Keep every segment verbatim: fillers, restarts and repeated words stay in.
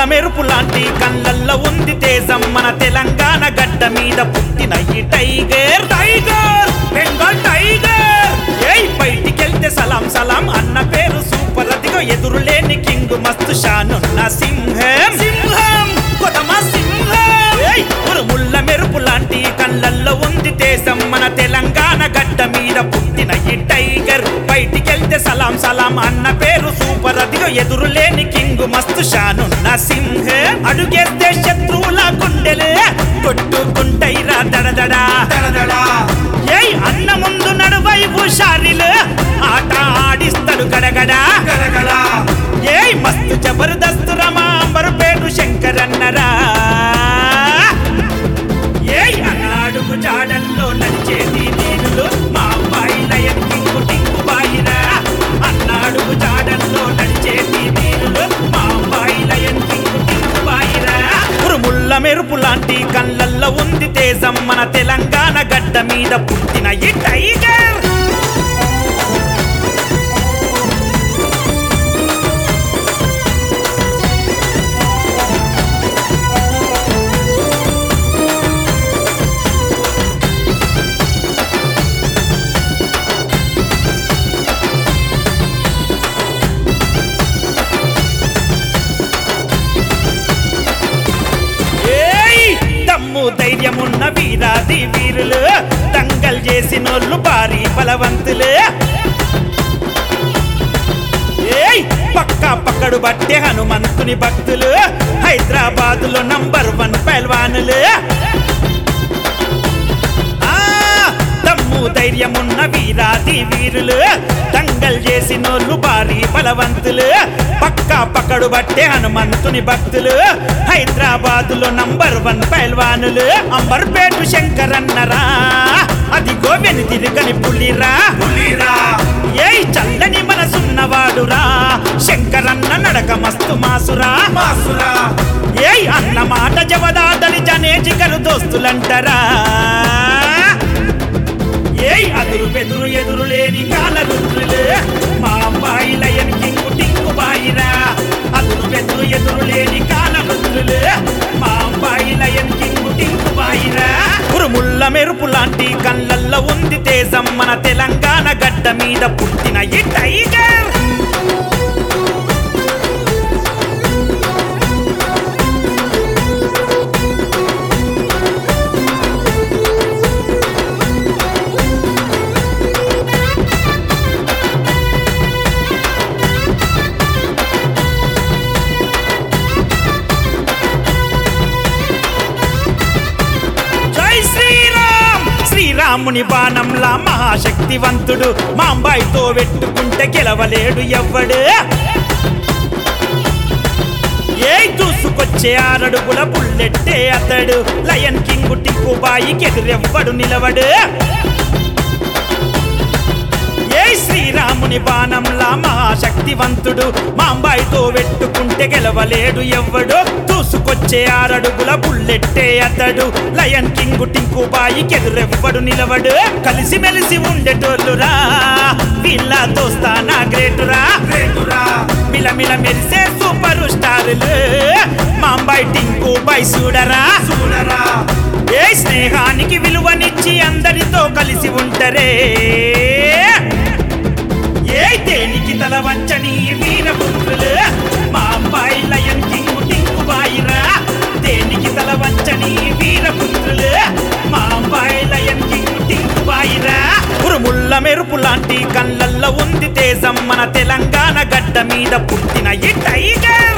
మెరుపు లాంటి కళ్ళల్లో ఉంది తేజం మన తెలంగాణ గడ్డ మీద పుట్టిన ఈ టైగర్ టైగర్ బెంగాల్ టైగర్ ఏయ్ బయటికెళ్తే సలాం సలాం అన్న పేరు సూపర్ అదిగో ఎదురులేని కింగ్ మస్తు షానున్న సింహం సింహం కొదమ సింహం ఏయ్ ఉరుముల్ల మెరుపు లాంటి కళ్ళల్లో ఉంది తేజం మన తెలంగాణ గడ్డ మీద పుట్టిన ఈ టైగర్ బయటికెళ్తే సలాం సలాం అన్న పేరు సూపర్ అదిగో ఎదురులేని కింగ్ మస్తు షానున్న సింహం అడుగేస్తే శత్రువుల గుండెలే కొట్టుకుంటైరా దడదడా దడదడా ఏయ్ అన్న ముందు నడువై హుషారిలు ఆట ఆడిస్తాడు గడగడా గడగడా ఏయ్ మస్తు జబర్దస్త్ రమా అంబరుపేటు శంకరన్నరా ఏయ్ అన్నాడుగు జాడల్లో నడిచేది నీరులు మా అబ్బాయి లయన్ కింగు టింగు బాయిరా అన్నాడుగు జాడల్లో నడిచేది నీరులు మా అబ్బాయి లయన్ కింగు టింగు బాయిరా ఉరుముల్ల మెరుపు లాంటి కళ్ళల్లో ఉంది తేజం మన తెలంగాణ గడ్డ మీద పుట్టిన ఈ టైగర్ ధైర్యమున్న వీరాది వీరులు దంగల్ చేసినోళ్ళు భారీ బలవంతులు ఏయ్ పక్కా పక్కడు బట్టే హనుమంతుని భక్తులు హైదరాబాదులో నంబర్ వన్ పైల్వానులు ధైర్యమున్న వీరాది వీరులు దంగల్ చేసినోళ్ళు భారీ బలవంతులు పక్కా పక్కడు బట్టే హనుమంతుని భక్తులు హైదరాబాదులో నంబర్ వన్ పైల్వానులు అంబర్పేటు శంకరన్నరా అదిగో వెనుతిరుగని పులిరా పులిరా ఏయ్ చల్లని మనసున్నవాడురా శంకరన్న నడక మస్తు మాసురా మాసురా ఏయ్ అన్న మాట జవదాటని జనేజిగరు దోస్తులంటరా ఏయ్ అదురు బెదురు ఎదురు లేని కాల రుద్రులు మా అబ్బాయి లయన్ కింగు టింగు బాయిరా అదురు బెదురు ఎదురు లేని కాల రుద్రులు మా అబ్బాయి లయన్ కింగు టింగు బాయిరా ఉరుముల్ల మెరుపు లాంటి కళ్ళల్లో ఉంది తేజం మన తెలంగాణ గడ్డ మీద పుట్టిన ఈ టైగర్ రాముని బాణంలా మహాశక్తివంతుడు మాంబాయితో వెట్టుకుంటే గెలవలేడు ఎవ్వడు ఏయ్ దూసుకొచ్చే ఆరడుగుల బుల్లెట్టే అతడు లయన్ కింగు టింకు బాయికి ఎదురెవ్వడు నిలవడు ఏయ్ శ్రీరాముని బాణంలా మహాశక్తివంతుడు మాంబాయితో వెట్టుకుంటే గెలవలేడు ఎవ్వడు దూసుకొచ్చే ఆరడుగుల బుల్లెట్టే అతడు లయన్ కింగు టింకు బాయికి ఎదురెవ్వడు నిలవడు కలిసి మెలిసి ఉండేటోళ్ళురా వీళ్ళ దోస్తానా గ్రేటురా గ్రేటురా మిలమిల మెరిసే సూపర్ స్టారులు మాంబాయి టింకు బాయ్ చూడరా చూడరా ఏ స్నేహానికి విలువనిచ్చి అందరితో కలిసి ఉంటరే ఏ దేనికి తల వంచని వీరపుత్రులు మా అబ్బాయి లయన్ కింగు టింగు బాయిరా దేనికి తల వంచని వీరపుత్రులు మా అబ్బాయి లయన్ కింగు టింగు బాయిరా ఉరుముల్ల మెరుపు లాంటి కళ్ళల్లో ఉంది తేజం మన తెలంగాణ గడ్డ మీద పుట్టిన ఈ టైగర్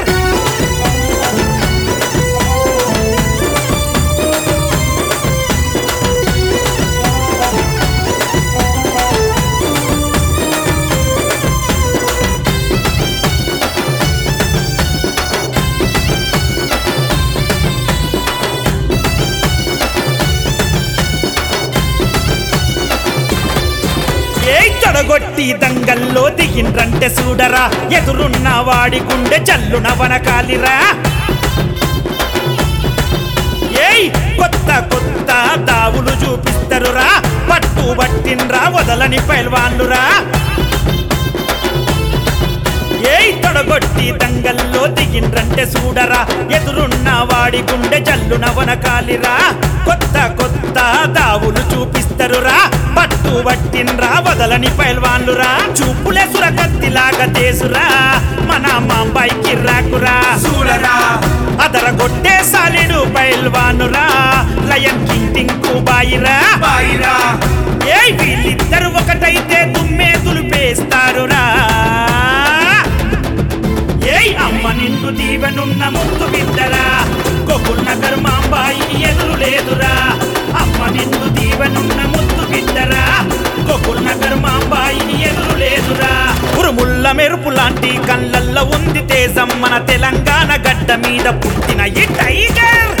తొడగొట్టి దంగల్లో దిగిండ్రంటే చూడరా ఎదురున్న వాడి గుండె జల్లున వనకాలిరా ఏయ్ కొత్త కొత్త దావులు చూపిస్తరురా పట్టు బట్టిన్రా వదలని పైల్వాన్లురా ఏయ్ తొడగొట్టి కొట్టి దంగల్లో దిగిండ్రంటే చూడరా ఎదురున్న వాడి గుండె జల్లున వనకాలిరా కొత్త కొత్త దావులు చూపిస్తరురా పట్టు పట్టిన్రా వదలని పైల్వాన్లురా చూపులే సురకత్తిలాగా తేసురా మన మాంబాయికి రాకురా చూడరా అదర కొట్టే సాలిడు పైల్వానురా లయన్ కింగ్ టింకు బాయిరా బాయిరా ఏయ్ వీళ్ళిద్దరు ఒకటైతే దుమ్మే దులిపేస్తారురా ఏయ్ అమ్మ నిన్ను దీవెనున్న ముత్తు బిడ్డరా గోకుల్ నగర్ మాంబాయిని ఎదురు లేదురా అమ్మ నిన్ను దీవెనున్న ముత్తు బిడ్డరా గోకుల్ నగర్ మాంబాయిని ఎదురు లేదురా ఉరుముల్ల మెరుపు లాంటి కళ్ళల్లో ఉంది తేజం మన తెలంగాణ గడ్డ మీద పుట్టిన ఈ టైగర్